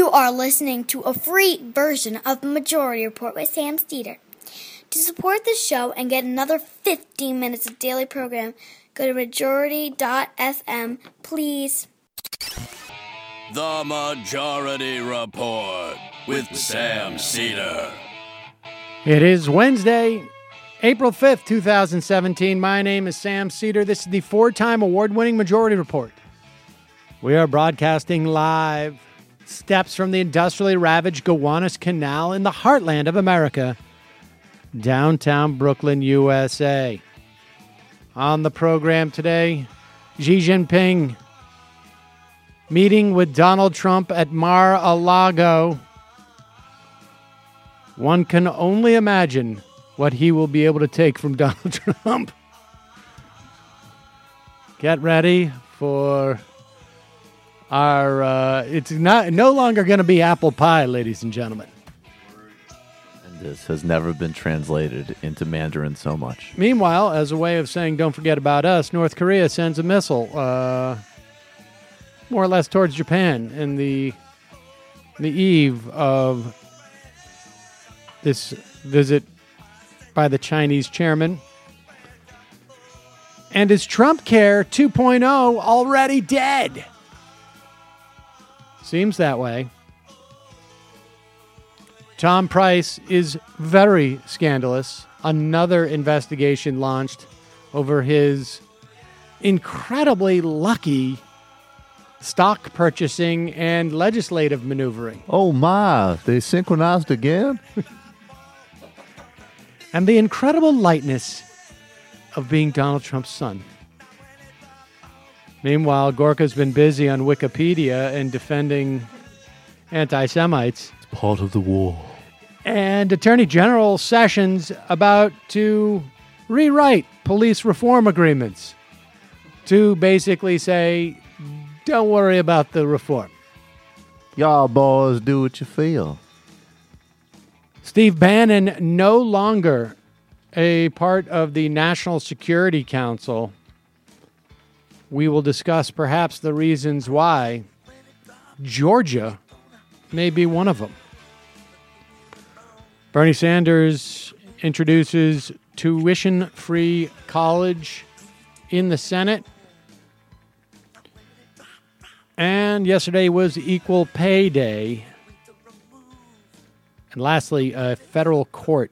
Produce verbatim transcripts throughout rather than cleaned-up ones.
You are listening to a free version of the Majority Report with Sam Steeder. To support the show and get another fifteen minutes of daily program, go to majority dot f m, please. The Majority Report with Sam Steeder. It is Wednesday, April fifth, twenty seventeen. My name is Sam Steeder. This is the four-time award-winning Majority Report. We are broadcasting live steps from the industrially ravaged Gowanus Canal in the heartland of America, downtown Brooklyn, U S A. On the program today, Xi Jinping meeting with Donald Trump at Mar-a-Lago. One can only imagine what he will be able to take from Donald Trump. Get ready for our, uh, it's not no longer going to be apple pie, ladies and gentlemen. And this has never been translated into Mandarin so much. Meanwhile, as a way of saying don't forget about us, North Korea sends a missile, uh, more or less towards Japan in the, the eve of this visit by the Chinese chairman. And is Trump Care two point oh already dead? Seems that way. Tom Price is very scandalous. Another investigation launched over his incredibly lucky stock purchasing and legislative maneuvering. Oh my, they synchronized again? And the incredible lightness of being Donald Trump's son. Meanwhile, Gorka's been busy on Wikipedia and defending anti-Semites. It's part of the war. And Attorney General Sessions about to rewrite police reform agreements to basically say, don't worry about the reform. Y'all boys do what you feel. Steve Bannon no longer a part of the National Security Council. We will discuss perhaps the reasons why. Georgia may be one of them. Bernie Sanders introduces tuition-free college in the Senate. And yesterday was Equal Pay Day. And lastly, a federal court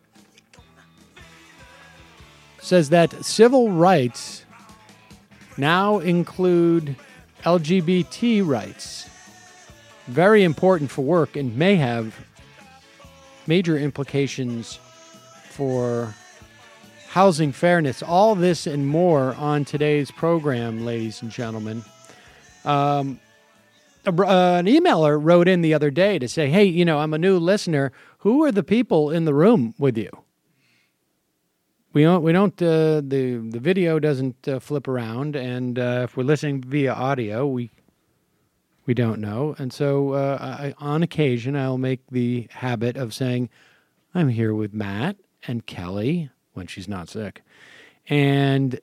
says that civil rights now include L G B T rights. Very important for work and may have major implications for housing fairness. All this and more on today's program, ladies and gentlemen. Um, a, uh, an emailer wrote in the other day to say, hey, you know, I'm a new listener. Who are the people in the room with you? We don't. We don't. Uh, the the video doesn't uh, flip around, and uh, if we're listening via audio, we we don't know. And so, uh, I, on occasion, I'll make the habit of saying, "I'm here with Matt and Kelly when she's not sick, and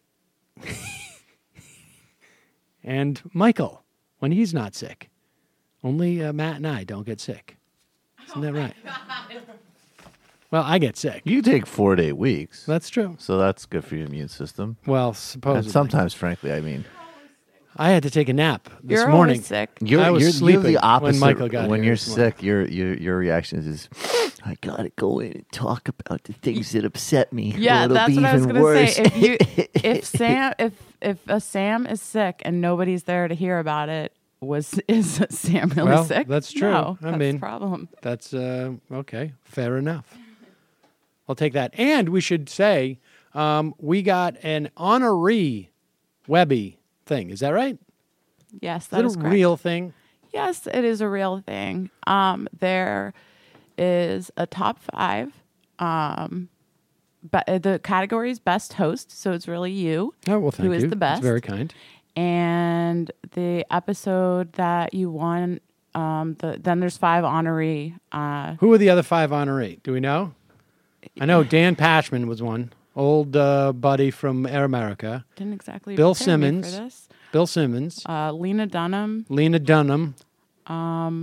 and Michael when he's not sick. Only uh, Matt and I don't get sick. Isn't that right?" Well, I get sick. You take four to eight weeks. That's true. So that's good for your immune system. Well, supposedly. And sometimes, frankly, I mean, I had to take a nap this you're morning. Always sick. You're, I was you're, sleeping you're the opposite. when Michael got When here you're this morning. sick, your your your reaction is, I gotta go in and talk about the things that upset me. Yeah, or it'll that's be what I was even gonna worse. say. If you, if Sam, if if a Sam is sick and nobody's there to hear about it, was is Sam really Well, sick? that's true. No, I that's mean, the problem. That's uh, okay. Fair enough. I'll take that. And we should say um, we got an honoree Webby thing. Is that right? Yes, Is that it is a correct. real thing? Yes, it is a real thing. Um, there is a top five. Um, but the category is best host, so it's really you. Oh, well, thank who you. is the best. That's very kind. And the episode that you won, um, the, then there's five honoree. Uh, Who are the other five honoree? Do we know? I know Dan Pashman was one. Old uh, buddy from Air America. didn't exactly Bill prepare me Simmons. for this. Bill Simmons. Uh, Lena Dunham. Lena Dunham. Um,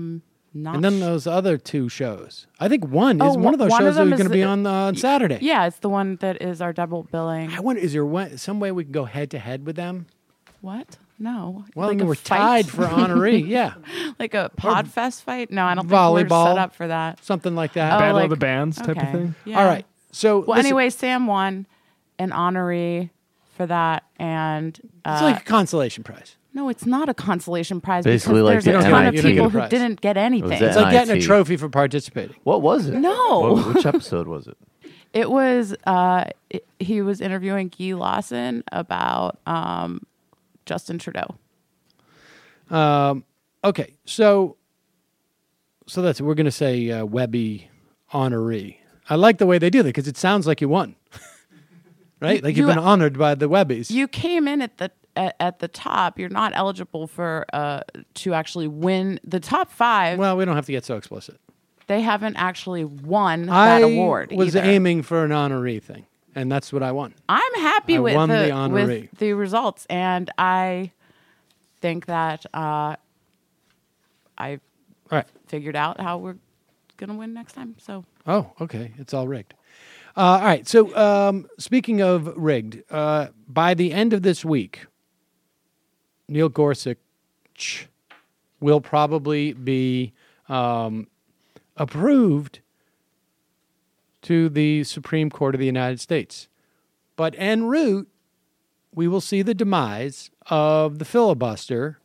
Not And then sh- those other two shows. I think one Oh, is one of those one shows of that them is going to is be the- on uh, on Saturday. Yeah, it's the one that is our double billing. I wonder, is there one, some way we can go head to head with them? What? No. Well, like I mean, a we're fight? tied for honoree. Yeah, Like a Podfest fight? No, I don't think volleyball. we're set up for that. something like that. Oh, Battle like- of the Bands type okay. of thing. Yeah. All right. So Well, listen, anyway, Sam won an honoree for that, and uh, it's like a consolation prize. no, it's not a consolation prize Basically because like there's the a N ton I of T. people You don't who get a prize. didn't get anything. that It's like getting a N I T. trophy for participating. What was it? No. What- which episode was it? It was uh, it, he was interviewing Guy Lawson about um, Justin Trudeau. Um, okay, so so that's it. We're going to say uh, Webby honoree. I like the way they do that because it sounds like you won, right? Like you've You- been honored by the Webbies. You came in at the at, at the top. You're not eligible for uh, to actually win the top five. well, we don't have to get so explicit. They haven't actually won I that award. was either. aiming for an honoree thing, and that's what I won. I'm happy I with won the, the honoree. with the results, and I think that uh, I All right. figured out how we're gonna win next time. So Oh, okay. It's all rigged. Uh, all right. So, um, speaking of rigged, uh, by the end of this week, Neil Gorsuch will probably be um, approved to the Supreme Court of the United States. But en route, we will see the demise of the filibuster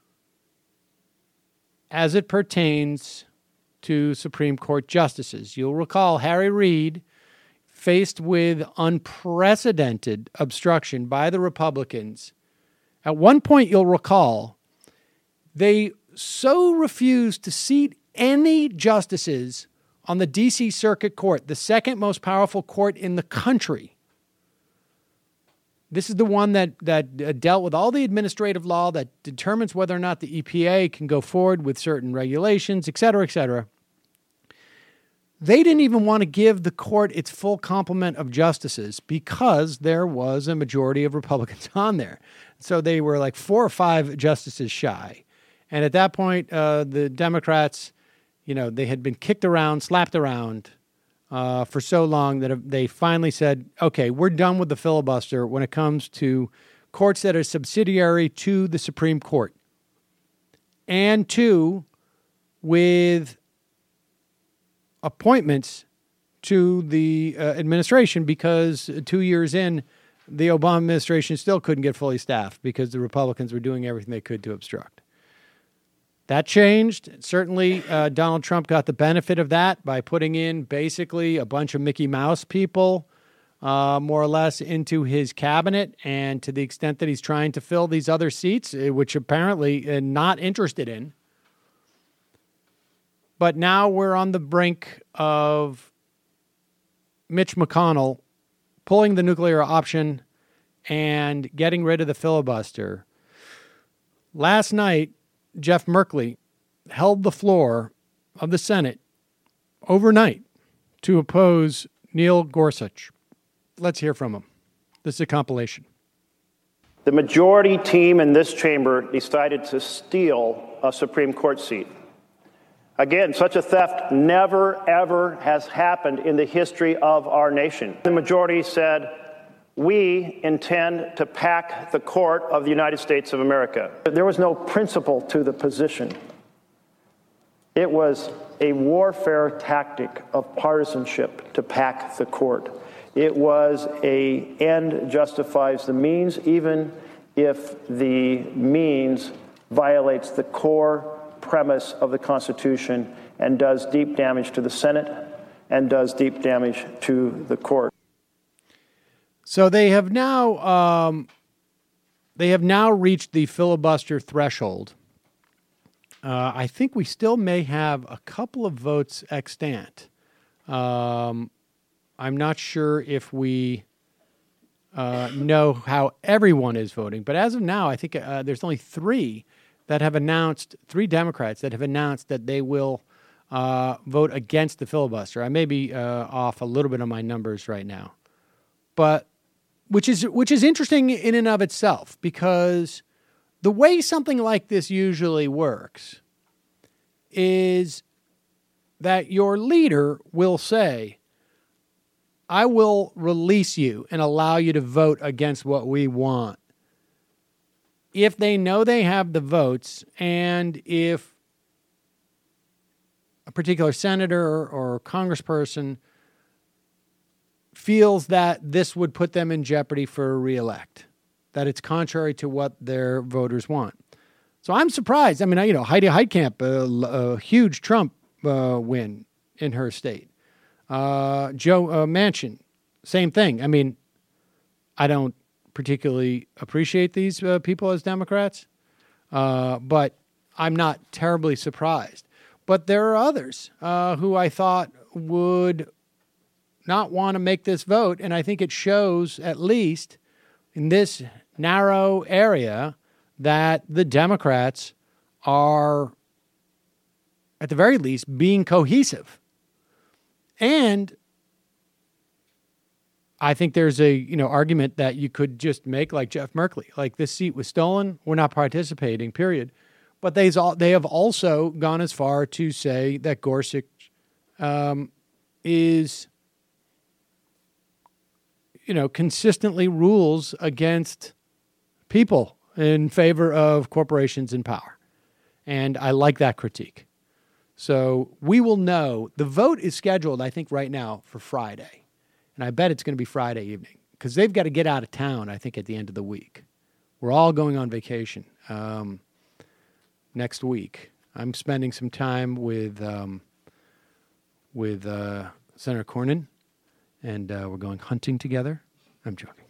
as it pertains to Supreme Court justices. You'll recall Harry Reid, faced with unprecedented obstruction by the Republicans. At one point, you'll recall, they so refused to seat any justices on the D C Circuit Court, the second most powerful court in the country. This is the one that, that uh, dealt with all the administrative law that determines whether or not the E P A can go forward with certain regulations, et cetera, et cetera. They didn't even want to give the court its full complement of justices because there was a majority of Republicans on there. So they were like four or five justices shy. And at that point, uh, the Democrats, you know, they had been kicked around, slapped around uh, for so long that they finally said, okay, we're done with the filibuster when it comes to courts that are subsidiary to the Supreme Court. And two, with appointments to the uh, administration, because two years in, the Obama administration still couldn't get fully staffed because the Republicans were doing everything they could to obstruct. That changed. Certainly, uh, Donald Trump got the benefit of that by putting in basically a bunch of Mickey Mouse people, uh, more or less, into his cabinet. And to the extent that he's trying to fill these other seats, uh, which apparently uh, not interested in. But now we're on the brink of Mitch McConnell pulling the nuclear option and getting rid of the filibuster. Last night, Jeff Merkley held the floor of the Senate overnight to oppose Neil Gorsuch. Let's hear from him. This is a compilation. The majority team in this chamber decided to steal a Supreme Court seat. Again, such a theft never, ever has happened in the history of our nation. The majority said, we intend to pack the court of the United States of America. There was no principle to the position. It was a warfare tactic of partisanship to pack the court. It was a end justifies the means, even if the means violates the core premise of the Constitution and does deep damage to the Senate and does deep damage to the court. So they have now um, they have now reached the filibuster threshold. Uh, I think we still may have a couple of votes extant. Um, I'm not sure if we uh, know how everyone is voting, but as of now, I think uh, there's only three that have announced, three Democrats that have announced that they will uh, vote against the filibuster. I may be uh, off a little bit on my numbers right now, but which is which is interesting in and of itself, because the way something like this usually works is that your leader will say, I will release you and allow you to vote against what we want. If they know they have the votes, and if a particular senator or congressperson feels that this would put them in jeopardy for a reelect, that it's contrary to what their voters want. So I'm surprised. I mean, you know, Heidi Heitkamp, a, a huge Trump uh, win in her state. Uh, Joe uh, Manchin, same thing. I mean, I don't particularly appreciate these uh, people as Democrats, uh, but I'm not terribly surprised. But there are others uh, who I thought would not want to make this vote, and I think it shows, at least in this narrow area, that the Democrats are, at the very least, being cohesive. And I think there's a, you know, argument that you could just make like Jeff Merkley, like this seat was stolen, we're not participating, period. But they they have also gone as far to say that Gorsuch um, is, you know, consistently rules against people in favor of corporations in power. And I like that critique. So we will know. The vote is scheduled, I think, right now for Friday. And I bet it's going to be Friday evening because they've got to get out of town, I think, at the end of the week. We're all going on vacation um, next week. I'm spending some time with um, with uh, Senator Cornyn, and uh, we're going hunting together. I'm joking.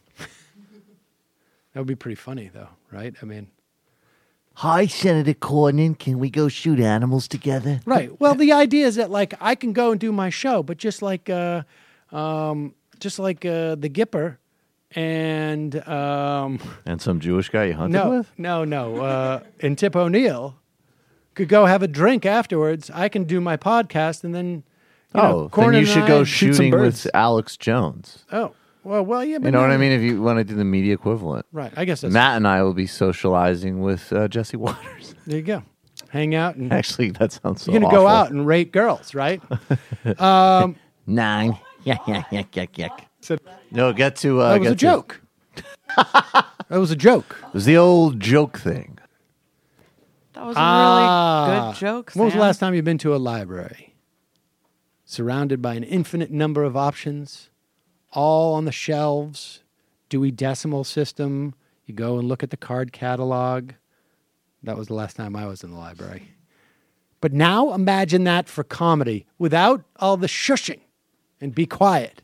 That would be pretty funny, though, right? I mean... Hi, Senator Cornyn. Can we go shoot animals together? Right. Well, the idea is that, like, I can go and do my show, but just like, uh, um, just like uh, the Gipper and um, and some Jewish guy you hunted no, with. no, no, uh, and Tip O'Neill could go have a drink afterwards. I can do my podcast, and then you oh, know, then Cornyn you and should I go shoot some shooting birds. with Alex Jones. Oh, well, well, yeah, but You know no, what I mean? If you want to do the media equivalent, right? I guess that's Matt and I will be socializing with uh, Jesse Waters. There you go. Hang out and Actually, that sounds so you're gonna awful. go out and rate girls, right? um, Nine. Yuck, yuck, yuck, yuck, yuck. so No, get to uh, that was get a to- joke. That was a joke. It was the old joke thing. That was a Ah. really good joke, When was the Sam. last time you've been to a library? Surrounded by an infinite number of options, all on the shelves, Dewey Decimal System. You go and look at the card catalog. That was the last time I was in the library. But now imagine that for comedy without all the shushing and be quiet.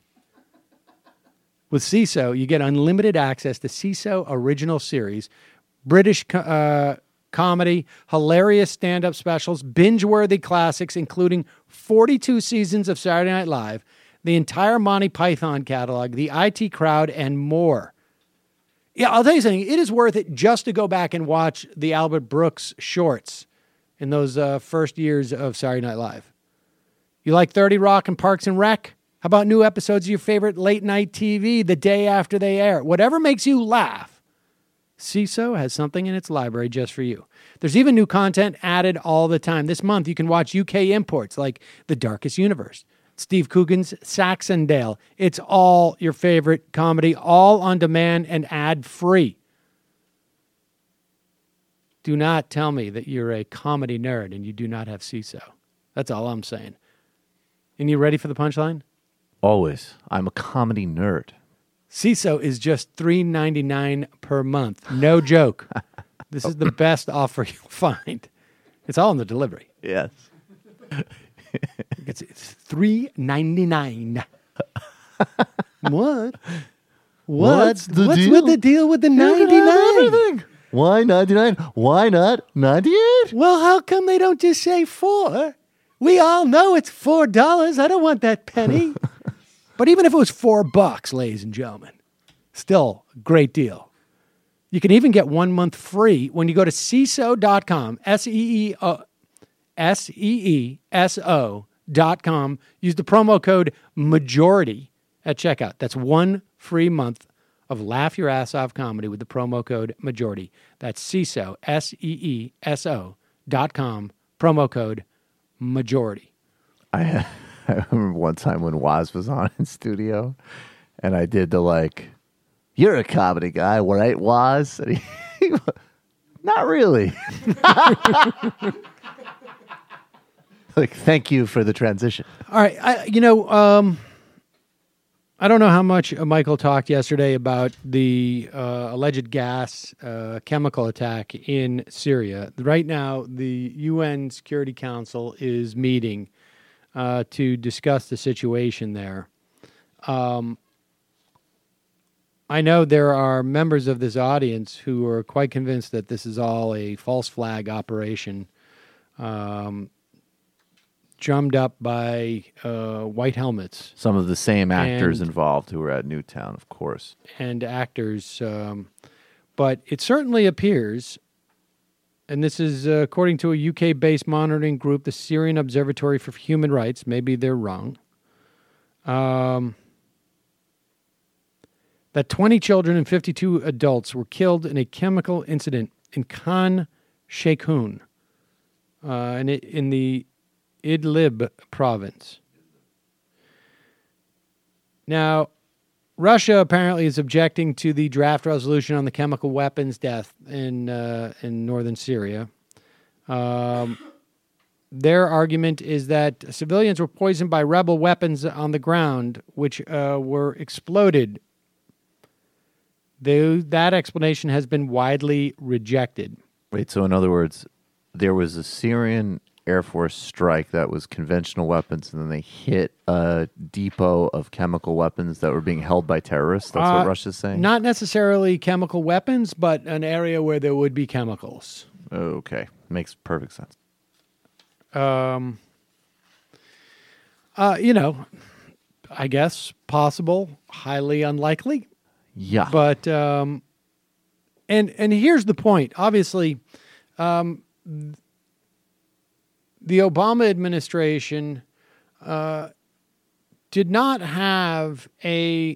With C I S O, you get unlimited access to C I S O Original Series, British co- uh, comedy, hilarious stand-up specials, binge-worthy classics, including forty-two seasons of Saturday Night Live, the entire Monty Python catalog, the I T Crowd, and more. Yeah, I'll tell you something. It is worth it just to go back and watch the Albert Brooks shorts in those uh, first years of Saturday Night Live. You like thirty Rock and Parks and Rec? How about new episodes of your favorite late-night T V the day after they air? Whatever makes you laugh, C I S O has something in its library just for you. There's even new content added all the time. This month, you can watch U K imports like The Darkest Universe, Steve Coogan's Saxondale. It's all your favorite comedy, all on demand and ad-free. Do not tell me that you're a comedy nerd and you do not have C I S O. That's all I'm saying. And you ready for the punchline? Always. I'm a comedy nerd. C I S O is just three dollars and ninety-nine cents per month. No joke. This is the best offer you'll find. It's all in the delivery. Yes. It's, it's three dollars and ninety-nine cents. What? What? What's the What's deal? with the deal with the You can have ninety-nine? everything. Why ninety-nine? Why not ninety-eight? Well, how come they don't just say four? We all know it's four dollars. I don't want that penny. But even if it was four bucks, ladies and gentlemen, still a great deal. You can even get one month free when you go to C I S O dot com, S E E O, S E E S O dot com. Use the promo code MAJORITY at checkout. That's one free month of Laugh Your Ass Off comedy with the promo code MAJORITY. That's C I S O, S E E S O dot com, promo code majority. I, I remember one time when Waz was on in studio, and I did the like, "You're a comedy guy, right, Waz?" And he, he not really. Like, thank you for the transition. All right, I, you know, um, I don't know how much uh, Michael talked yesterday about the uh, alleged gas uh, chemical attack in Syria. Right now, the U N Security Council is meeting uh, to discuss the situation there. Um, I know there are members of this audience who are quite convinced that this is all a false flag operation. Um, drummed up by uh, white helmets. Some of the same actors And- involved who were at Newtown, of course. and actors. Um, but it certainly appears, and this is uh, according to a U K-based monitoring group, the Syrian Observatory for Human Rights, maybe they're wrong, um, that twenty children and fifty-two adults were killed in a chemical incident in Khan Sheikhoun, uh, in, it- in the Idlib province. Now, Russia apparently is objecting to the draft resolution on the chemical weapons death in uh, in northern Syria. Um, their argument is that civilians were poisoned by rebel weapons on the ground, which uh, were exploded. They, that explanation has been widely rejected. Wait, so in other words, there was a Syrian Air Force strike that was conventional weapons, and then they hit a depot of chemical weapons that were being held by terrorists? That's Uh, what Russia's saying? Not necessarily chemical weapons, but an area where there would be chemicals. Okay. Makes perfect sense. Um, uh, you know, I guess possible, highly unlikely. Yeah. But um, and and here's the point. Obviously, um, the Obama administration uh, did not have a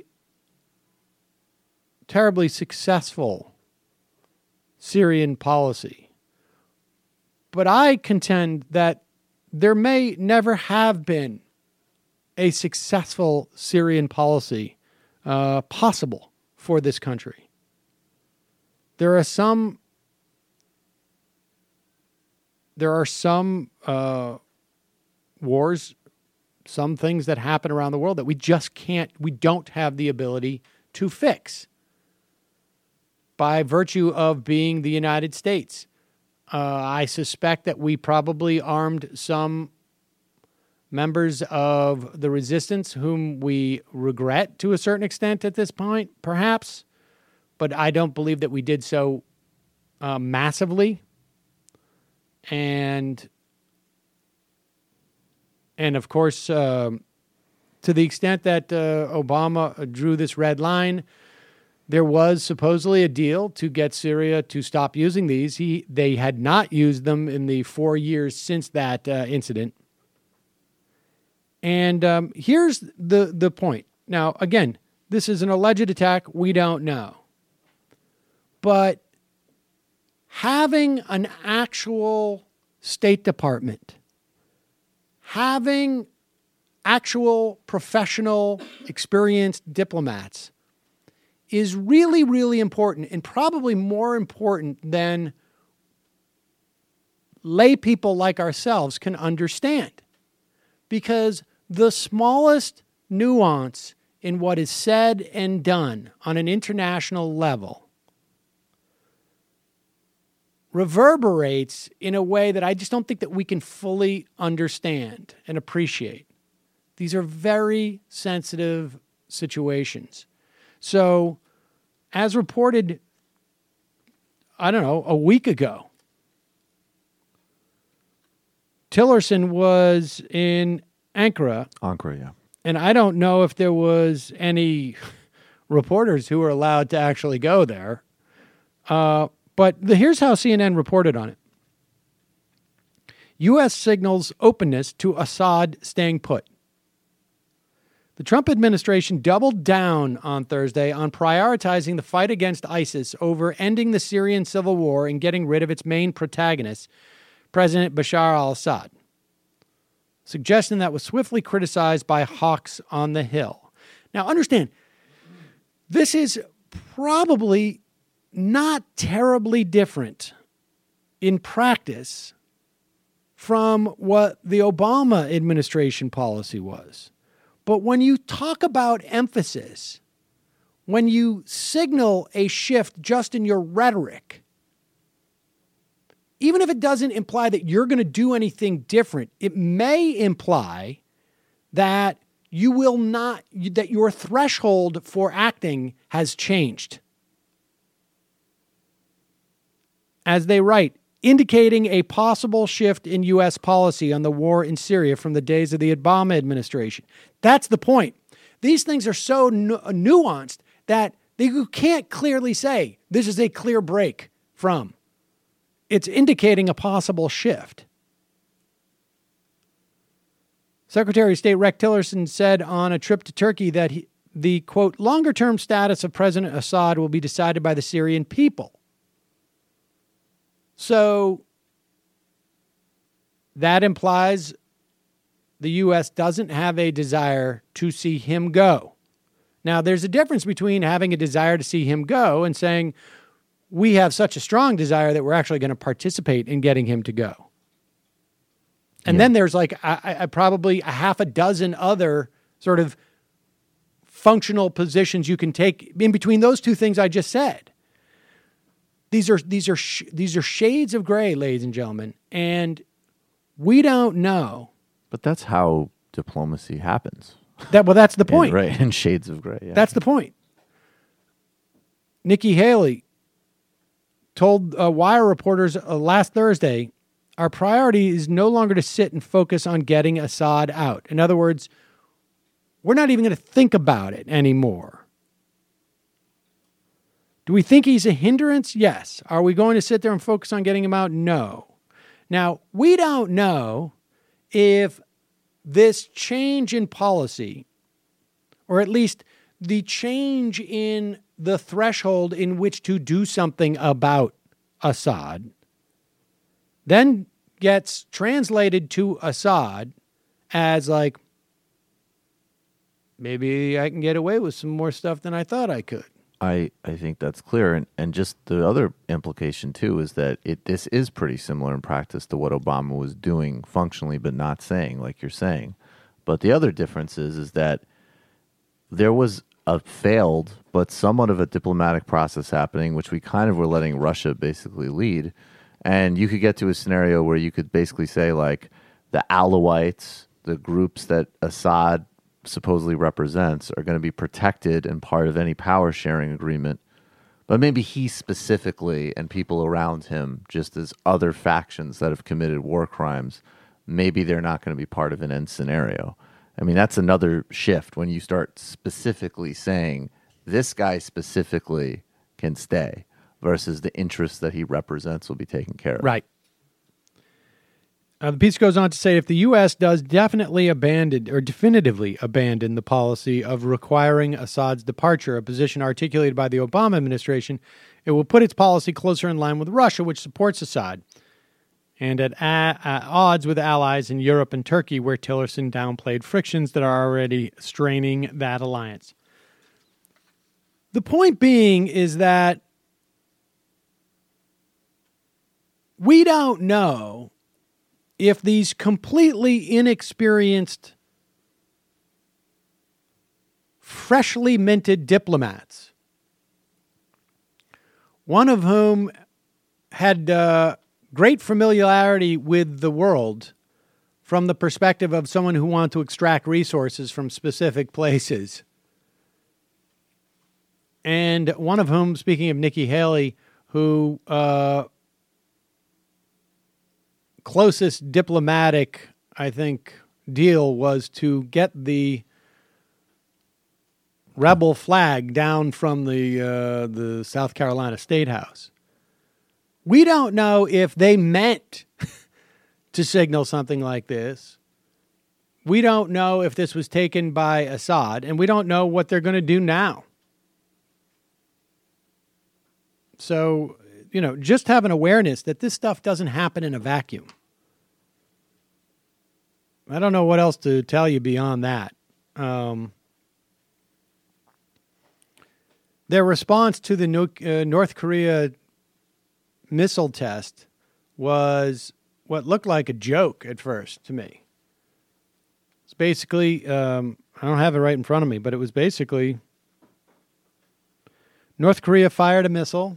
terribly successful Syrian policy. But I contend that there may never have been a successful Syrian policy uh, possible for this country. There are some there are some uh, wars, some things that happen around the world that we just can't, we don't have the ability to fix by virtue of being the United States. Uh, I suspect that we probably armed some members of the resistance whom we regret to a certain extent at this point, perhaps, but I don't believe that we did so uh, massively. And, and of course, uh, to the extent that uh, Obama drew this red line, there was supposedly a deal to get Syria to stop using these. He, they had not used them in the four years since that uh, incident. And um, here's the, the point. Now, again, this is an alleged attack. We don't know. But having an actual State Department, having actual professional, experienced diplomats is really, really important, and probably more important than lay people like ourselves can understand. Because the smallest nuance in what is said and done on an international level reverberates in a way that I just don't think that we can fully understand and appreciate. These are very sensitive situations. So, as reported, I don't know, a week ago, Tillerson was in Ankara. Ankara, yeah. And I don't know if there was any reporters who were allowed to actually go there. Uh, but the, here's how C N N reported on it. U S signals openness to Assad staying put. The Trump administration doubled down on Thursday on prioritizing the fight against ISIS over ending the Syrian civil war and getting rid of its main protagonist, President Bashar al-Assad. suggestion that was swiftly criticized by hawks on the Hill. Now, understand, this is probably not terribly different in practice from what the Obama administration policy was. But when you talk about emphasis, when you signal a shift just in your rhetoric, even if it doesn't imply that you're going to do anything different, it may imply that you will not, that your threshold for acting has changed. As they write, indicating a possible shift in U S policy on the war in Syria from the days of the Obama administration. That's the point. These things are so nu- nuanced that you can't clearly say this is a clear break from. It's indicating a possible shift. Secretary of State Rex Tillerson said on a trip to Turkey that he, the, quote, longer-term status of President Assad will be decided by the Syrian people. So that implies the U S doesn't have a desire to see him go. Now, there's a difference between having a desire to see him go and saying, we have such a strong desire that we're actually going to participate in getting him to go. And yeah. then there's like I, I probably a half a dozen other sort of functional positions you can take in between those two things I just said. These are these are sh- these are shades of gray, ladies and gentlemen, and we don't know. But that's how diplomacy happens. That well, that's the point, in, right? In shades of gray. Yeah. That's the point. Nikki Haley told uh, Wire reporters uh, last Thursday, "Our priority is no longer to sit and focus on getting Assad out. In other words, we're not even going to think about it anymore." Do we think he's a hindrance? Yes. Are we going to sit there and focus on getting him out? No. Now, we don't know if this change in policy, or at least the change in the threshold in which to do something about Assad, then gets translated to Assad as like, maybe I can get away with some more stuff than I thought I could. I, I think that's clear. And, and just the other implication, too, is that it this is pretty similar in practice to what Obama was doing functionally but not saying, like you're saying. But the other difference is, is that there was a failed but somewhat of a diplomatic process happening, which we kind of were letting Russia basically lead. And you could get to a scenario where you could basically say, like, the Alawites, the groups that Assad supposedly represents, are going to be protected and part of any power sharing agreement. But maybe he specifically and people around him, just as other factions that have committed war crimes, maybe they're not going to be part of an end scenario. I mean, that's another shift when you start specifically saying this guy specifically can stay versus the interests that he represents will be taken care of. Right. Uh, the piece goes on to say if the U S does definitely abandon or definitively abandon the policy of requiring Assad's departure, a position articulated by the Obama administration, it will put its policy closer in line with Russia, which supports Assad, and at a- at odds with allies in Europe and Turkey, where Tillerson downplayed frictions that are already straining that alliance. The point being is that we don't know if these completely inexperienced, freshly minted diplomats, one of whom had uh, great familiarity with the world from the perspective of someone who wanted to extract resources from specific places, and one of whom, speaking of Nikki Haley, who uh, closest diplomatic, I think, deal was to get the rebel flag down from the uh, the South Carolina State House. We don't know if they meant to signal something like this. We don't know if this was taken by Assad, and we don't know what they're going to do now. So, you know, just have an awareness that this stuff doesn't happen in a vacuum. I don't know what else to tell you beyond that. Um, their response to the nu- uh, North Korea missile test was what looked like a joke at first to me. It's basically, um, I don't have it right in front of me, but it was basically North Korea fired a missile,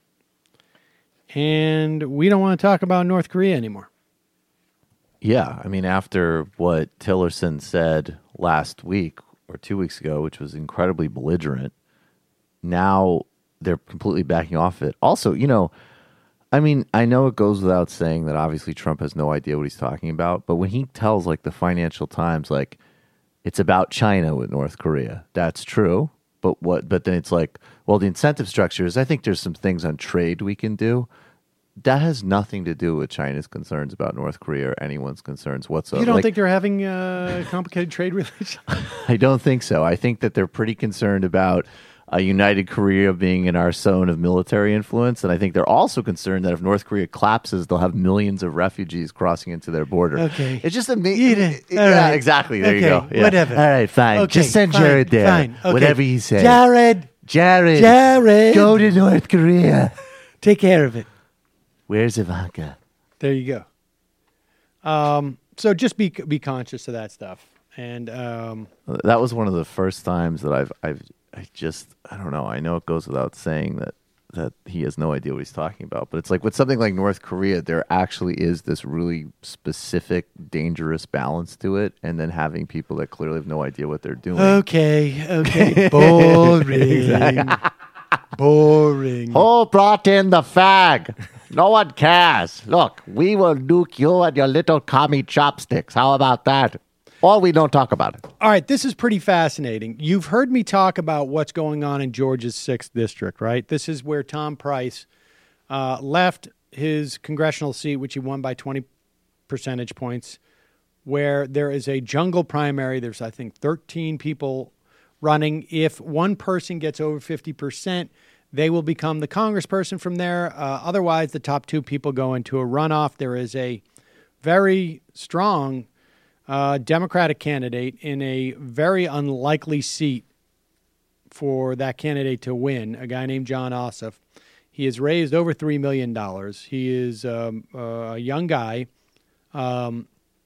and we don't want to talk about North Korea anymore. Yeah, I mean, after what Tillerson said last week or two weeks ago, which was incredibly belligerent, now they're completely backing off it. Also, you know, I mean, I know it goes without saying that obviously Trump has no idea what he's talking about, but when he tells like the Financial Times, like it's about China with North Korea, that's true. But what? But then it's like, well, the incentive structures, I think there's some things on trade we can do. That has nothing to do with China's concerns about North Korea or anyone's concerns whatsoever. You don't like, think they're having uh, complicated trade relations? I don't think so. I think that they're pretty concerned about a united Korea being in our zone of military influence. And I think they're also concerned that if North Korea collapses, they'll have millions of refugees crossing into their border. Okay. It's just amazing. It, yeah, right. exactly. There okay. you go. Yeah. Whatever. All right, fine. Okay, just send fine, Jared there. Fine. Okay. Whatever he says. Jared. Jared. Jared. Go to North Korea. Take care of it. Where's Ivanka? There you go. Um, so just be be conscious of that stuff. And um, that was one of the first times that I've I've I just I don't know. I know it goes without saying that that he has no idea what he's talking about, but it's like with something like North Korea, there actually is this really specific, dangerous balance to it, and then having people that clearly have no idea what they're doing. Okay, okay, boring, boring. Who brought in the fag? No one cares. Look, we will nuke you and your little commie chopsticks. How about that? Or we don't talk about it. All right, this is pretty fascinating. You've heard me talk about what's going on in Georgia's sixth District, right? This is where Tom Price uh, left his congressional seat, which he won by twenty percentage points, where there is a jungle primary. There's, I think, thirteen people running. If one person gets over fifty percent, they will become the congressperson from there. Uh, otherwise, the top two people go into a runoff. There is a very strong Uh, Democratic candidate in a very unlikely seat for that candidate to win, a guy named John Ossoff. He has raised over three million dollars. He is um, a young guy, um,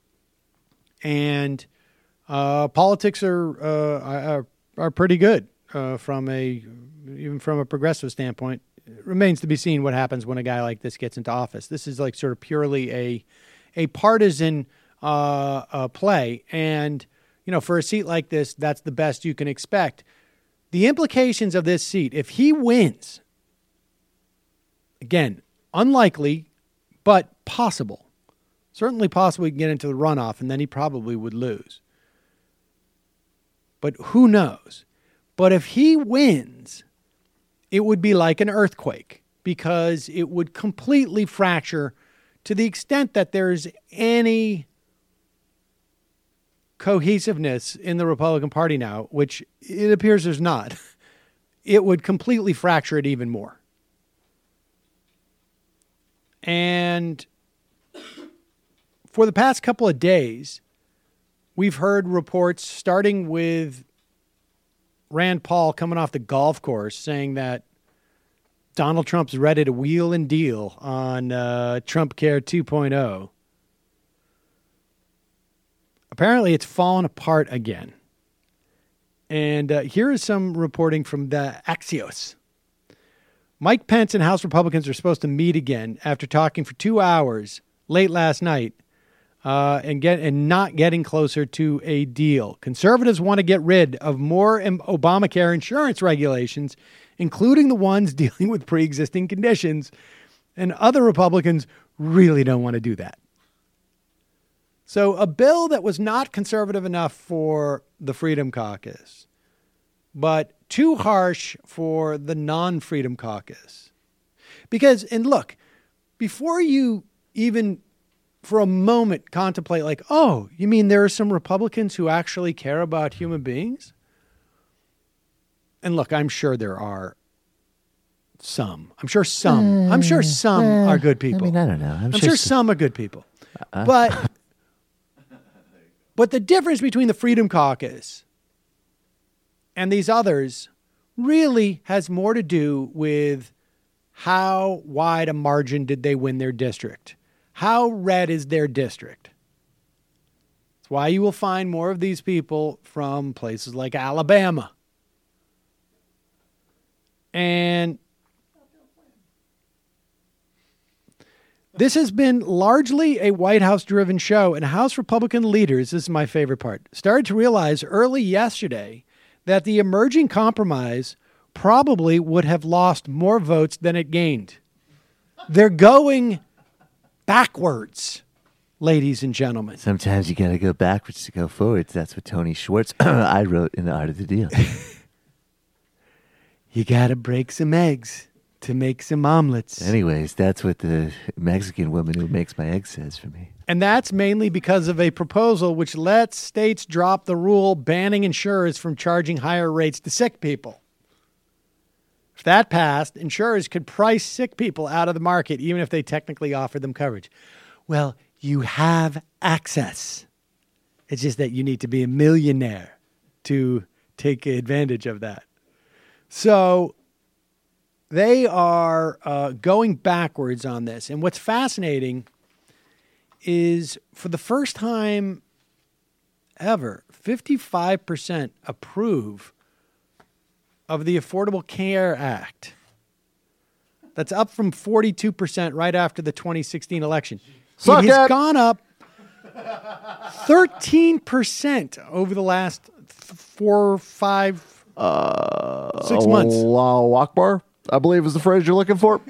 and uh, politics are, uh, are are pretty good uh, from a even from a progressive standpoint. It remains to be seen what happens when a guy like this gets into office. This is like sort of purely a a partisan Uh, uh, play. And, you know, for a seat like this, that's the best you can expect. The implications of this seat, if he wins, again, unlikely, but possible. Certainly possible he can get into the runoff, and then he probably would lose. But who knows? But if he wins, it would be like an earthquake, because it would completely fracture to the extent that there's any cohesiveness in the Republican Party now, which it appears there's not. It would completely fracture it even more. And for the past couple of days, we've heard reports starting with Rand Paul coming off the golf course saying that Donald Trump's ready to wheel and deal on uh, Trump Care two point oh. Apparently, it's fallen apart again. And uh, here is some reporting from the Axios. Mike Pence and House Republicans are supposed to meet again after talking for two hours late last night uh, and get and not getting closer to a deal. Conservatives want to get rid of more Obamacare insurance regulations, including the ones dealing with pre-existing conditions, and other Republicans really don't want to do that. So a bill that was not conservative enough for the Freedom Caucus, but too harsh for the non-Freedom Caucus. Because, and look, before you even for a moment contemplate like, oh, you mean there are some Republicans who actually care about human beings? And look, I'm sure there are some. I'm sure some. I'm sure some uh, are good people. I mean, I don't know. I'm, I'm sure, sure some are good people. Uh, but But the difference between the Freedom Caucus and these others really has more to do with how wide a margin did they win their district? How red is their district? That's why you will find more of these people from places like Alabama. And this has been largely a White House-driven show, and House Republican leaders, this is my favorite part, started to realize early yesterday that the emerging compromise probably would have lost more votes than it gained. They're going backwards, ladies and gentlemen. Sometimes you got to go backwards to go forwards. That's what Tony Schwartz I wrote in The Art of the Deal. You got to break some eggs to make some omelets. Anyways, that's what the Mexican woman who makes my eggs says for me. And that's mainly because of a proposal which lets states drop the rule banning insurers from charging higher rates to sick people. If that passed, insurers could price sick people out of the market even if they technically offered them coverage. Well, you have access. It's just that you need to be a millionaire to take advantage of that. So they are uh, going backwards on this. And what's fascinating is for the first time ever, fifty-five percent approve of the Affordable Care Act. That's up from forty-two percent right after the twenty sixteen election. Suck it has it. gone up thirteen percent over the last four, five, Uh, six months. Allahu Akbar, I believe is the phrase you're looking for.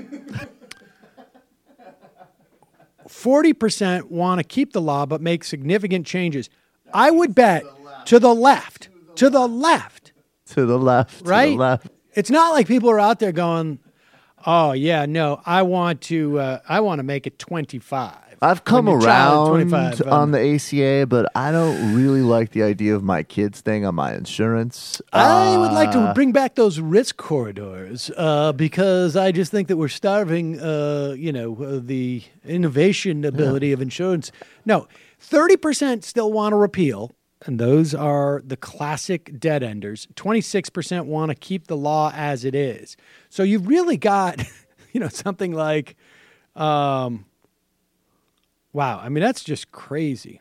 forty percent want to keep the law but make significant changes. I would bet to the left, to the left, To the left. right? To the left. It's not like people are out there going, "Oh yeah, no, I want to, uh, I want to make it twenty-five." I've come When your child is around twenty-five, um, on the A C A, but I don't really like the idea of my kids staying on my insurance. I would like to Uh, bring back those risk corridors uh, because I just think that we're starving, uh, you know, uh, the innovation ability of insurance. No, thirty percent still want to repeal, and those are the classic dead enders. twenty-six percent want to keep the law as it is. So you've really got, you know, something like, um, wow, I mean, that's just crazy.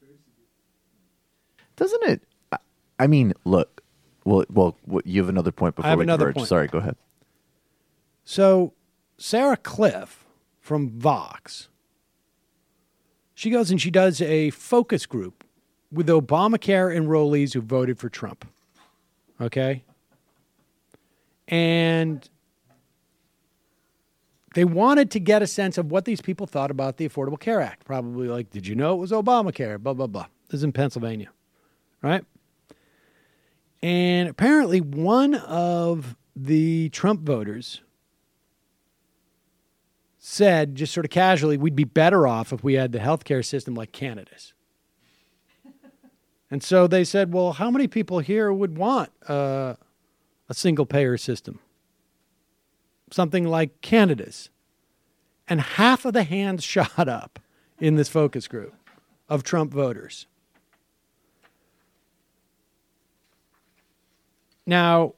Doesn't it? I- I mean, look. Well, well, what- you have another point before have we another converge. point. Sorry, go ahead. So Sarah Cliff from Vox, she goes and she does a focus group with Obamacare enrollees who voted for Trump. Okay? And they wanted to get a sense of what these people thought about the Affordable Care Act. Probably like, did you know it was Obamacare? Blah, blah, blah. This is in Pennsylvania, right? And apparently one of the Trump voters said, just sort of casually, we'd be better off if we had the healthcare system like Canada's. And so they said, well, how many people here would want uh, a single-payer system? Something like Canada's. And half of the hands shot up in this focus group of Trump voters. Now,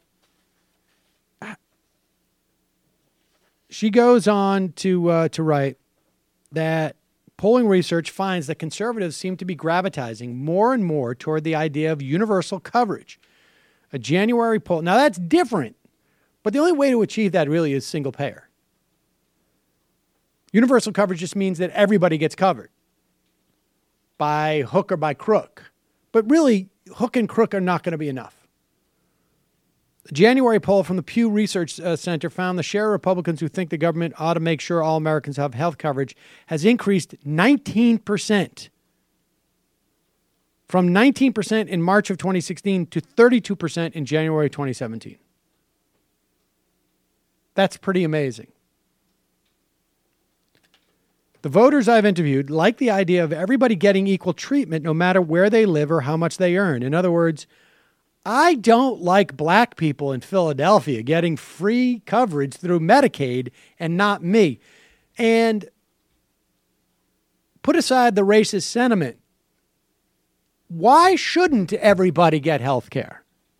she goes on to uh, to write that polling research finds that conservatives seem to be gravitating more and more toward the idea of universal coverage. A January poll. Now, that's different, but the only way to achieve that really is single payer. Universal coverage just means that everybody gets covered by hook or by crook. But really, hook and crook are not going to be enough. A January poll from the Pew Research uh, Center found the share of Republicans who think the government ought to make sure all Americans have health coverage has increased nineteen percent. From nineteen percent in March of twenty sixteen to thirty-two percent in January twenty seventeen. That's pretty amazing. The voters I've interviewed like the idea of everybody getting equal treatment no matter where they live or how much they earn. In other words, I don't like black people in Philadelphia getting free coverage through Medicaid and not me. And put aside the racist sentiment. Why shouldn't everybody get health care?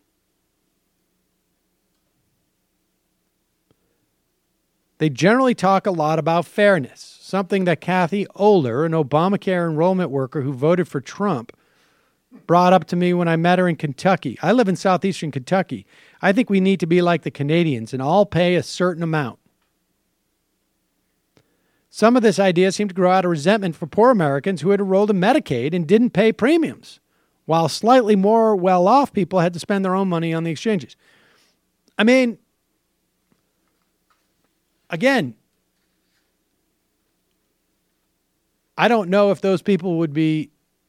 They generally talk a lot about fairness, something that Kathy Oler, an Obamacare enrollment worker who voted for Trump, brought up to me when I met her in Kentucky. I live in southeastern Kentucky. I think we need to be like the Canadians and all pay a certain amount. Some of this idea seemed to grow out of resentment for poor Americans who had enrolled in Medicaid and didn't pay premiums, while slightly more well-off people had to spend their own money on the exchanges. I mean, again, I don't know if those people would be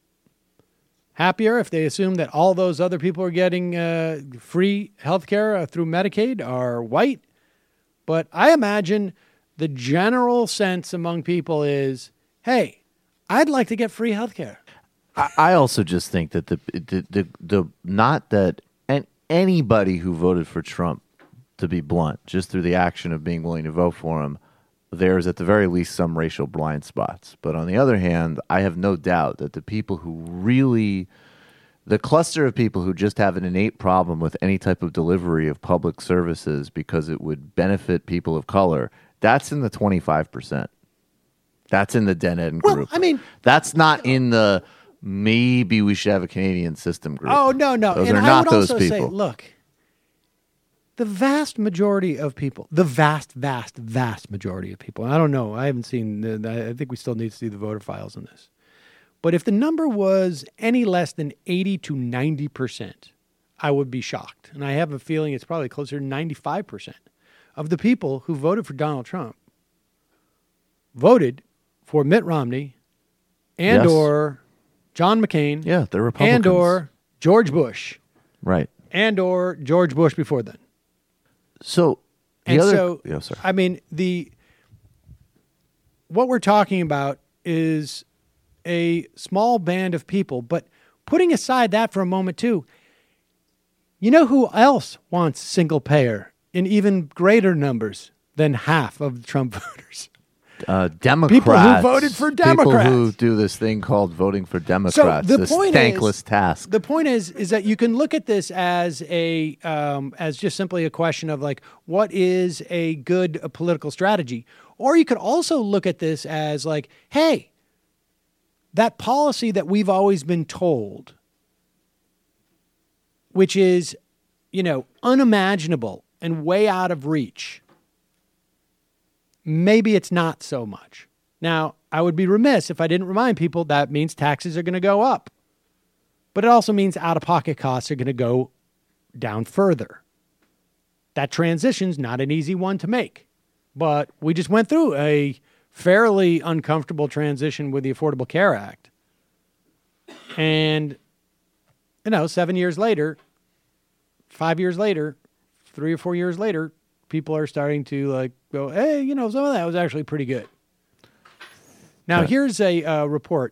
happier if they assumed that all those other people are getting uh, free health care uh, through Medicaid are white. But I imagine the general sense among people is, hey, I'd like to get free health care. I, I also just think that the, the, the, the not that and anybody who voted for Trump, to be blunt, just through the action of being willing to vote for him, there's at the very least some racial blind spots. But on the other hand, I have no doubt that the people who really, the cluster of people who just have an innate problem with any type of delivery of public services because it would benefit people of color, that's in the twenty-five percent. That's in the Den Ed Well, group. I mean, that's not in the maybe we should have a Canadian system group. Oh, no, no. Those and are I not would those also people. say, look, the vast majority of people, the vast, vast, vast majority of people, and I don't know, I haven't seen, the, I think we still need to see the voter files on this. But if the number was any less than eighty to ninety percent, I would be shocked. And I have a feeling it's probably closer to ninety-five percent of the people who voted for Donald Trump voted for Mitt Romney and Yes. or John McCain Yeah, they're Republicans. and or George Bush Right. and or George Bush before then. So the And other, so, yeah, sorry. I mean, the what we're talking about is a small band of people, but putting aside that for a moment too, you know who else wants single payer in even greater numbers than half of the Trump voters? Uh, Democrats. People who voted for Democrats. People who do this thing called voting for Democrats. the this point thankless is- task. The point is, is that you can look at this as a, um, as just simply a question of like, what is a good uh, political strategy? Or you could also look at this as like, hey, that policy that we've always been told, which is, you know, unimaginable and way out of reach, maybe it's not so much. Now, I would be remiss if I didn't remind people that means taxes are going to go up. But it also means out-of-pocket costs are going to go down further. That transition's not an easy one to make. But we just went through a fairly uncomfortable transition with the Affordable Care Act. And, you know, seven years later, five years later, three or four years later, people are starting to like go, hey, you know, some of that was actually pretty good. Now, Okay. here's a uh, report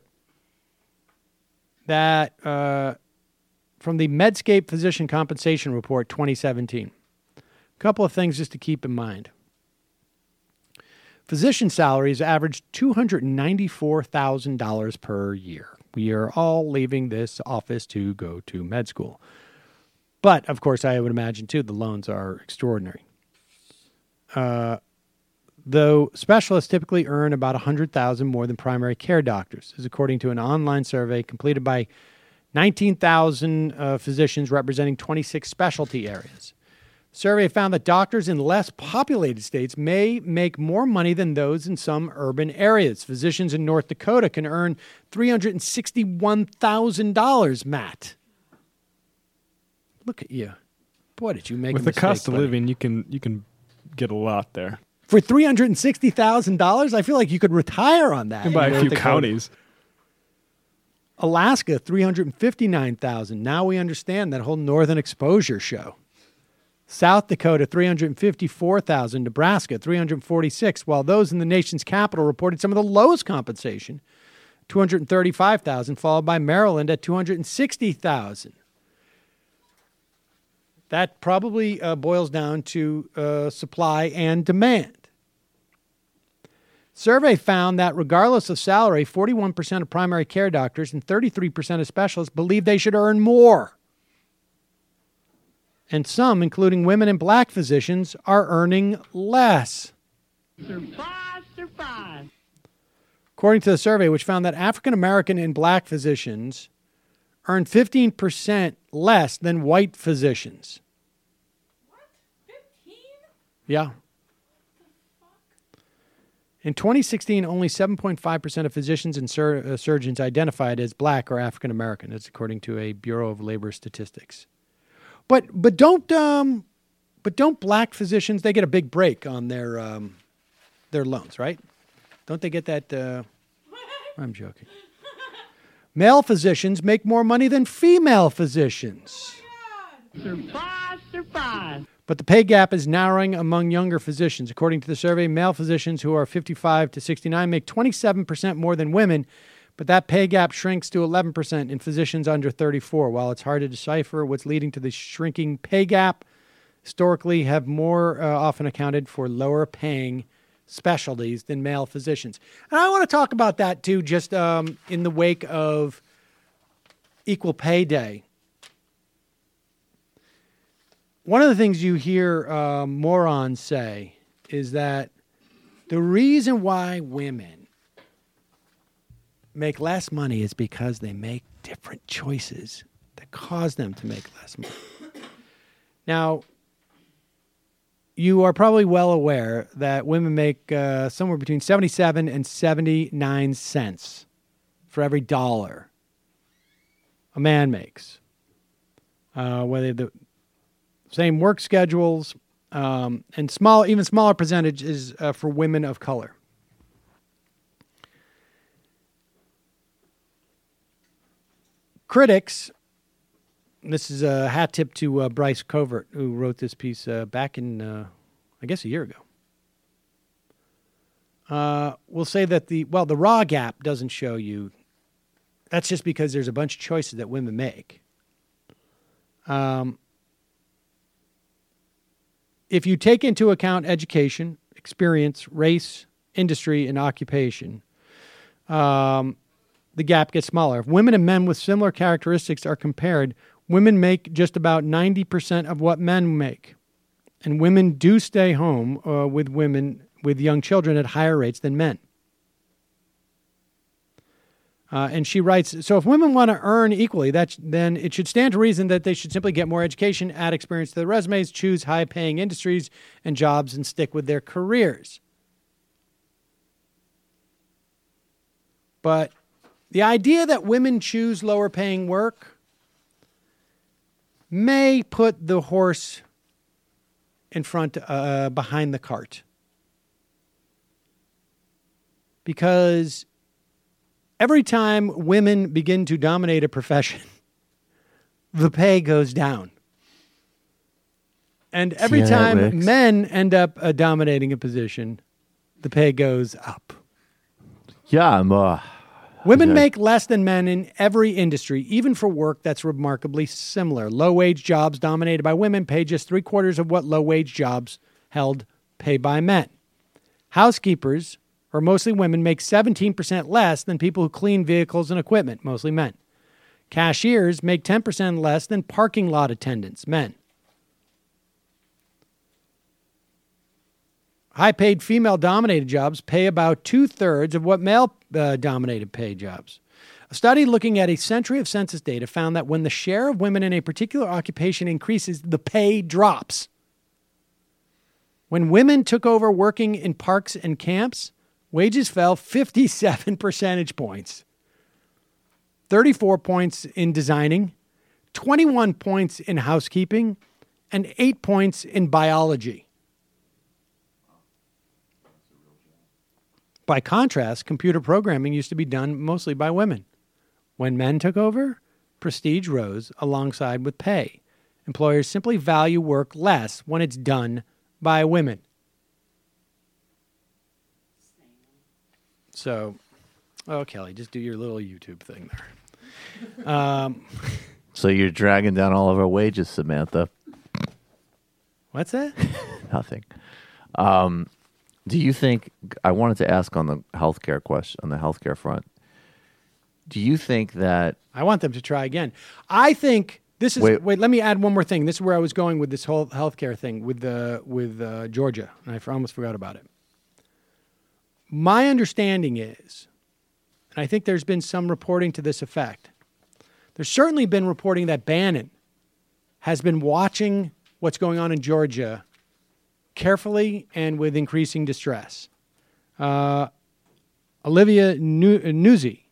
that uh, from the Medscape Physician Compensation Report twenty seventeen. A couple of things just to keep in mind. Physician salaries average two hundred ninety-four thousand dollars per year. We are all leaving this office to go to med school. But, of course, I would imagine, too, the loans are extraordinary. Uh, though specialists typically earn about one hundred thousand dollars more than primary care doctors, is according to an online survey completed by nineteen thousand uh, physicians representing twenty-six specialty areas. The survey found that doctors in less populated states may make more money than those in some urban areas. Physicians in North Dakota can earn three hundred sixty-one thousand dollars, Matt. Look at you. Boy, did you make With a the mistake, cost of buddy. living, you can you can get a lot there. For three hundred sixty thousand dollars, I feel like you could retire on that. You can buy in a North few Dakota. counties. Alaska, three hundred fifty-nine thousand dollars. Now we understand that whole Northern Exposure show. South Dakota, three hundred fifty-four thousand dollars. Nebraska, three hundred forty-six thousand dollars, while those in the nation's capital reported some of the lowest compensation, two hundred thirty-five thousand dollars, followed by Maryland at two hundred sixty thousand dollars. That probably uh, boils down to uh, supply and demand. Survey found that regardless of salary, forty-one percent of primary care doctors and thirty-three percent of specialists believe they should earn more. And some, including women and black physicians, are earning less. Surprise, surprise. According to the survey, which found that African American and black physicians earn fifteen percent less than white physicians. What? fifteen? Yeah. In twenty sixteen, only seven point five percent of physicians and sur- uh, surgeons identified as black or African American. That's according to a Bureau of Labor Statistics. But but don't um, but don't black physicians, they get a big break on their um, their loans, right? Don't they get that? Uh, I'm joking. Male physicians make more money than female physicians. Surprise, surprise. But the pay gap is narrowing among younger physicians. According to the survey, male physicians who are fifty-five to sixty-nine make twenty-seven percent more than women, but that pay gap shrinks to eleven percent in physicians under thirty-four. While it's hard to decipher what's leading to the shrinking pay gap, historically have more uh, often accounted for lower paying specialties than male physicians. And I want to talk about that too, just um, in the wake of Equal Pay Day. One of the things you hear uh, morons say is that the reason why women make less money is because they make different choices that cause them to make less money. Now, you are probably well aware that women make uh, somewhere between seventy-seven and seventy-nine cents for every dollar a man makes. Uh, whether the same work schedules, um, and small, even smaller percentage is uh, for women of color. Critics, this is a hat tip to uh, Bryce Covert, who wrote this piece uh, back in, uh, I guess, a year ago. Uh, will say that the, well, the raw gap doesn't show you. That's just because there's a bunch of choices that women make. Um, If you take into account education, experience, race, industry, and occupation, um, the gap gets smaller. If women and men with similar characteristics are compared, women make just about ninety percent of what men make. And women do stay home uh, with women with young children at higher rates than men. Uh, and she writes, so if women want to earn equally, that's, then it should stand to reason that they should simply get more education, add experience to their resumes, choose high-paying industries and jobs, and stick with their careers. But the idea that women choose lower-paying work may put the horse in front, uh, behind the cart. Because every time women begin to dominate a profession, the pay goes down. And every Yeah, time Rex. men end up uh, dominating a position, the pay goes up. Yeah, I'm, uh, Women okay. make less than men in every industry, even for work that's remarkably similar. Low-wage jobs dominated by women pay just three-quarters of what low-wage jobs held pay by men. Housekeepers, or mostly women, make seventeen percent less than people who clean vehicles and equipment, mostly men. Cashiers make ten percent less than parking lot attendants, men. High-paid female-dominated jobs pay about two-thirds of what male-dominated pay jobs. A study looking at a century of census data found that when the share of women in a particular occupation increases, the pay drops. When women took over working in parks and camps, wages fell fifty-seven percentage points. thirty-four points in designing, twenty-one points in housekeeping, and eight points in biology. By contrast, computer programming used to be done mostly by women. When men took over, prestige rose alongside with pay. Employers simply value work less when it's done by women. So, oh, Kelly, just do your little YouTube thing there. Um, So you're dragging down all of our wages, Samantha. what's that? Nothing. Um, Do you think, I wanted to ask on the healthcare question, on the healthcare front, do you think that, I want them to try again. I think this is, wait, Wait. let me add one more thing. This is where I was going with this whole healthcare thing with, the, with uh, Georgia, and I f- almost forgot about it. My understanding is, and I think there's been some reporting to this effect, there's certainly been reporting that Bannon has been watching what's going on in Georgia carefully and with increasing distress. Uh, Olivia Nu- Nuzzi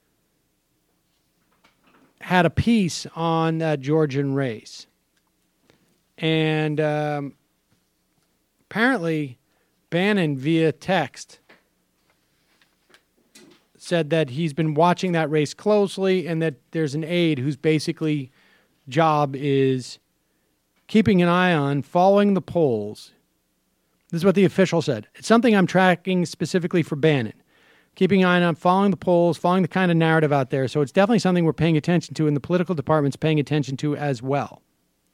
had a piece on that Georgian race. And um, apparently Bannon, via text, said that he's been watching that race closely and that there's an aide whose basically job is keeping an eye on, following the polls. This is what the official said. It's something I'm tracking specifically for Bannon. Keeping an eye on, following the polls, following the kind of narrative out there. So it's definitely something we're paying attention to and the political department's paying attention to as well.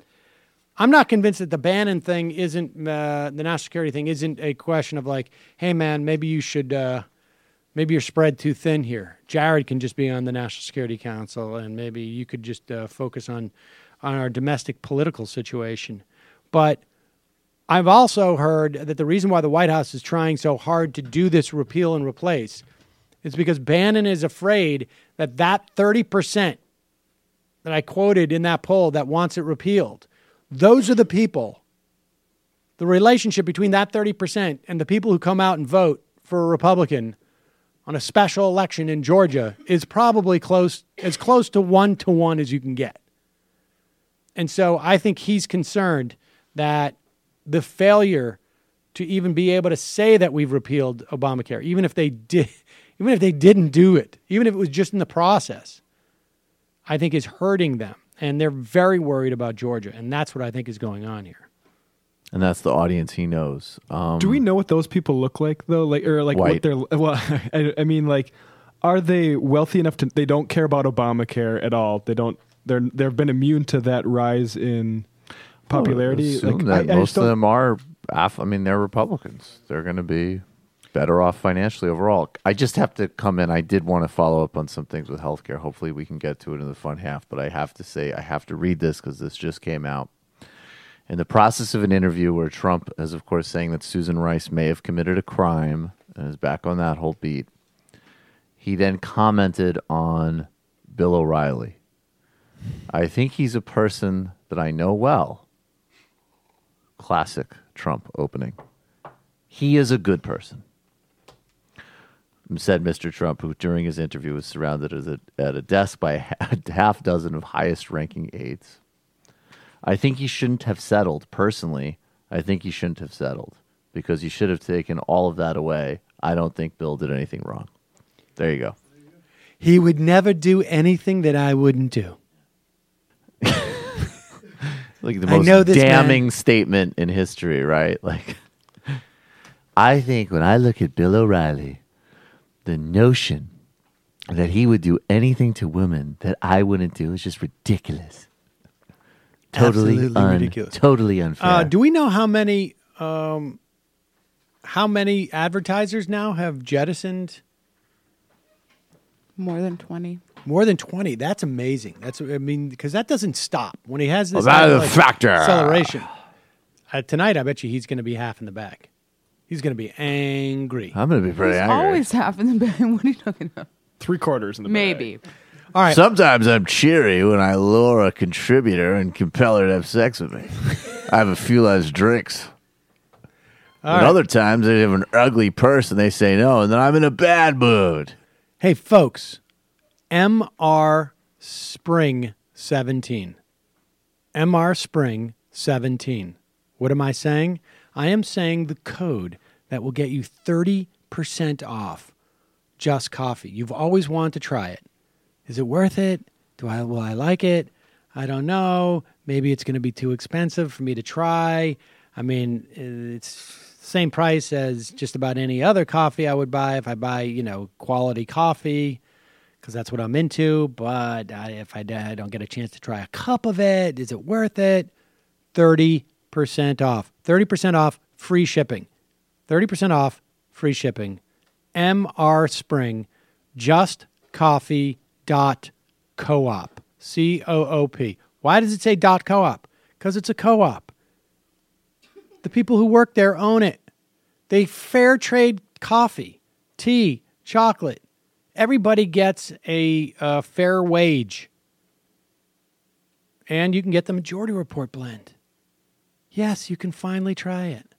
I'm not convinced that the Bannon thing isn't, uh, the national security thing isn't a question of like, hey man, maybe you should, uh, maybe you're spread too thin here. Jared can just be on the National Security Council and maybe you could just uh, focus on, on our domestic political situation. But I've also heard that the reason why the White House is trying so hard to do this repeal and replace is because Bannon is afraid that that thirty percent that I quoted in that poll that wants it repealed, those are the people, the relationship between that thirty percent and the people who come out and vote for a Republican on a special election in Georgia is probably close, as close to one to one as you can get. And so I think he's concerned that the failure to even be able to say that we've repealed Obamacare, even if they did, even if they didn't do it, even if it was just in the process, I think is hurting them. And they're very worried about Georgia. And that's what I think is going on here. and that's the audience he knows. Um, Do we know what those people look like though? Like, or like White. what they're, well, I, I mean, like, are they wealthy enough to, they don't care about Obamacare at all. They don't, they're, they've been immune to that rise in popularity. I assume like, that I, I most just of don't- them are, Af- I mean, they're Republicans. They're going to be better off financially overall. I just have to come in. I did want to follow up on some things with healthcare. Hopefully we can get to it in the fun half, but I have to say, I have to read this because this just came out. In the process of an interview where Trump is, of course, saying that Susan Rice may have committed a crime and is back on that whole beat, he then commented on Bill O'Reilly. I think he's a person that I know well. Classic Trump opening. He is a good person, said Mister Trump, who during his interview was surrounded at a, at a desk by a half dozen of highest-ranking aides. I think he shouldn't have settled. Personally, I think he shouldn't have settled because he should have taken all of that away. I don't think Bill did anything wrong. There you go. He would never do anything that I wouldn't do. Like the I most know this damning man. statement in history, right? Like, I think when I look at Bill O'Reilly, the notion that he would do anything to women that I wouldn't do is just ridiculous. Totally, Absolutely un- ridiculous. Totally unfair. Uh, do we know how many um, how many advertisers now have jettisoned? More than twenty. More than twenty. That's amazing. That's I mean, because that doesn't stop when he has this Well, that kind of, is a factor. acceleration. Uh, tonight, I bet you he's going to be half in the back. He's going to be angry. I'm going to be pretty He's angry. always half in the bag. What are you talking about? three quarters in the bag. Maybe. All right. Sometimes I'm cheery when I lure a contributor and compel her to have sex with me. I have a few less drinks. All and right. other times they have an ugly person, they say no, and then I'm in a bad mood. Hey, folks, M R Spring seventeen. M R Spring seventeen. What am I saying? I am saying the code that will get you thirty percent off Just Coffee. You've always wanted to try it. Is it worth it? Do I will I like it? I don't know. Maybe it's going to be too expensive for me to try. I mean, it's the same price as just about any other coffee I would buy if I buy, you know, quality coffee, because that's what I'm into. But I, if I, I don't get a chance to try a cup of it, is it worth it? thirty percent off. thirty percent off, free shipping. thirty percent off, free shipping. M R Spring, just coffee dot coop. C O O P. Why does it say dot co-op? Because it's a co-op. The people who work there own it. They fair trade coffee, tea, chocolate. Everybody gets a, a fair wage. And you can get the Majority Report blend. Yes, you can finally try it.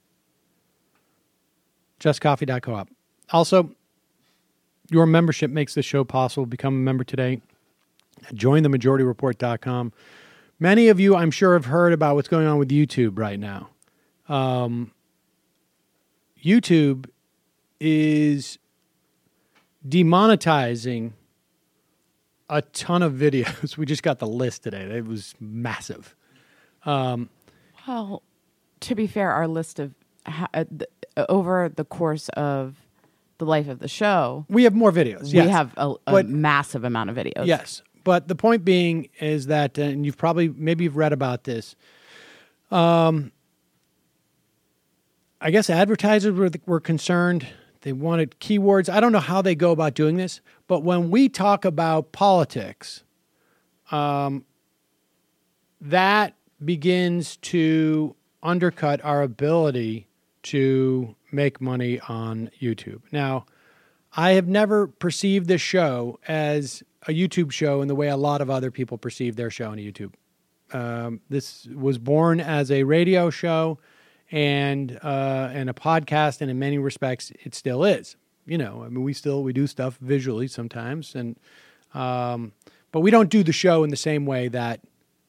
just coffee dot coop. Also, your membership makes this show possible. Become a member today. join the majority report dot com. Many of you, I'm sure, have heard about what's going on with YouTube right now. Um, YouTube is demonetizing a ton of videos. We just got the list today. It was massive. Um, well, to be fair, our list of ha- uh, the, uh, over the course of the life of the show, we have more videos. We yes. have a, a But- massive amount of videos. Yes. But the point being is that, uh, and you've probably, maybe you've read about this. Um, I guess advertisers were, were concerned. They wanted keywords. I don't know how they go about doing this, but when we talk about politics, um, that begins to undercut our ability to make money on YouTube. Now, I have never perceived this show as a YouTube show in the way a lot of other people perceive their show on YouTube. Um, this was born as a radio show and uh, and a podcast, and in many respects, it still is. You know, I mean, we still we do stuff visually sometimes, and um, but we don't do the show in the same way that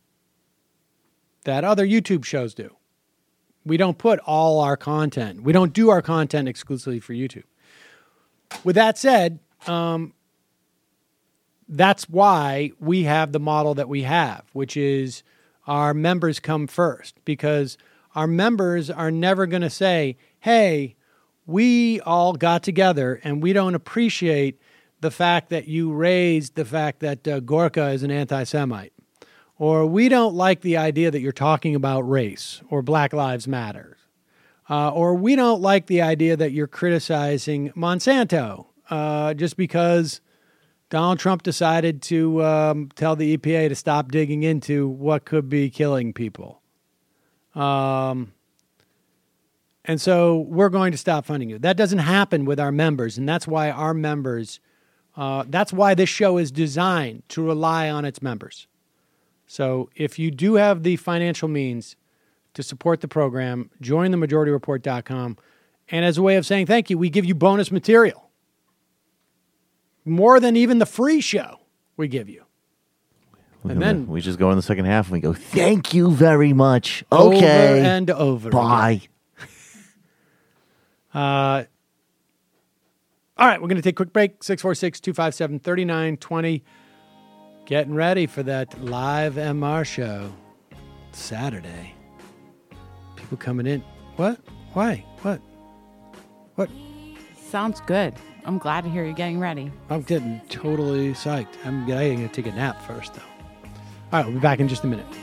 that other YouTube shows do. We don't put all our content. We don't do our content exclusively for YouTube. With that said, um, that's why we have the model that we have, which is our members come first, because our members are never going to say, hey, we all got together and we don't appreciate the fact that you raised the fact that uh, Gorka is an anti-Semite. Or we don't like the idea that you're talking about race or Black Lives Matter. Uh, or we don't like the idea that you're criticizing Monsanto uh, just because Donald Trump decided to um, tell the E P A to stop digging into what could be killing people. Um, and so we're going to stop funding you. That doesn't happen with our members, and that's why our members, uh, that's why this show is designed to rely on its members. So if you do have the financial means to support the program, join the majority report dot com. And as a way of saying thank you, we give you bonus material. More than even the free show we give you. We And go- then- we just go in the second half and we go, thank you very much. Okay. Over and over. Bye. Uh, all right, we're going to take a quick break. six four six, two five seven, three nine two zero. Getting ready for that live M R show Saturday. People coming in. What? Why? What? What? Sounds good. I'm glad to hear you getting ready. I'm getting totally psyched. I'm going to take a nap first, though. All right, we'll be back in just a minute.